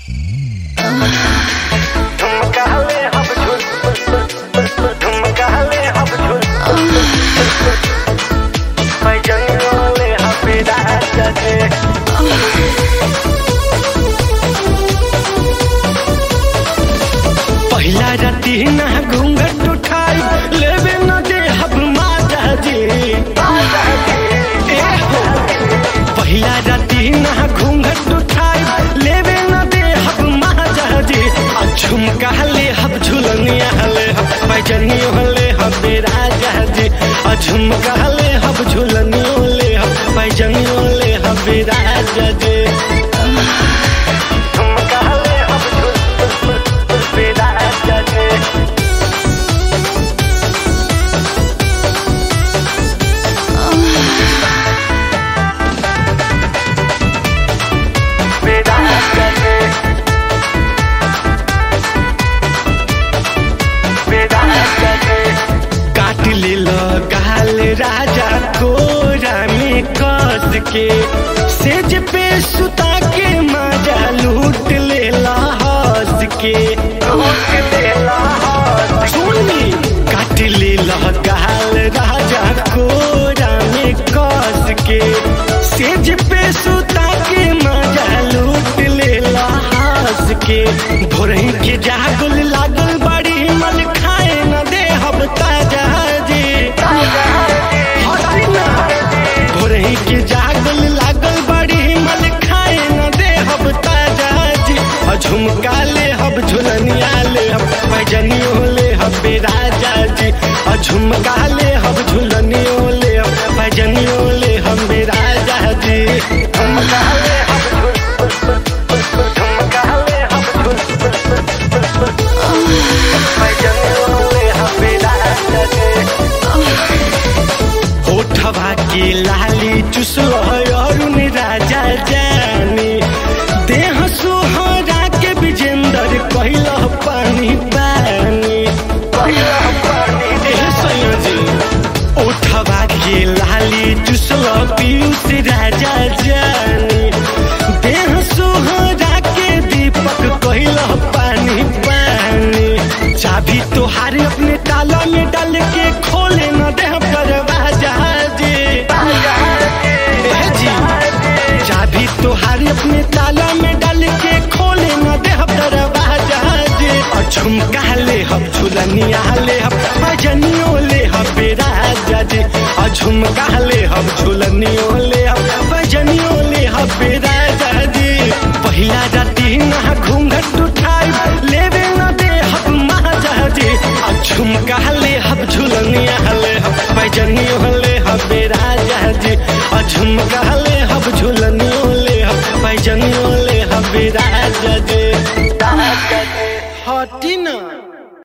पहिला राती ना घूंघट उठाई लेवे न दे हब माता जी। पहिला राती ना घूंघट उठाई लेवे न दे हब माता जी। झुमका ले हब झुलनिया ले हब पैजनियो ले हब राजा जी। झुमका ले हब झुलनियो ले हब पैजनियो ले हब राजा जी। काट ले गाल राजा कोरा में कस के सेज पे सुता के मजा लूट ले हंस के। सुनी काट ले गाल राजा कोरा में कस के सेज पे सुता के मजा लूट ले हंस के। भोरही के जागल लागल बड़ी मन खाए न दे हब ताजा जी। भोरही के जागल लागल बड़ी मन खाए न दे हब ताजा जी। झुमका ले हब झुलनिया ले हब पैजनियो ले हब राजा जी। झुमका ले हब झुलनियो ले हब पैजनियो ले हब राजा जी। झुमका ले हब होठवा के लाली चुसलो अरुण राजा जानी। देह सोहरा के विजेंदर कहल पानी पानी। ओठवा के लाली चुसलो पीयूष राजा जानी। देह सोहरा के दीपक कहल पानी पानी। चाबी तोहार अपने ताला में डाल के खोले न दे दरवाजा जी। चाबी तोहार अपने ताला में डाल के खोले न दे दरवाजा जी। झुमका ले हब झुलनिया ले हब पैजनियो ले हब राजा जी। झुमका ले हब झुलनियो ले हब पैजनियो ले हब राजा जी। पहिला राती ना घूंघट उठाई लेवे न दे हब माता जी। झुमका ले हब झुलनिया ले हब पैजनियो ले हब राजा जी। झुमका ले हब झुलनियो ले हब पैजनियो ले हब राजा जी। हटी ना।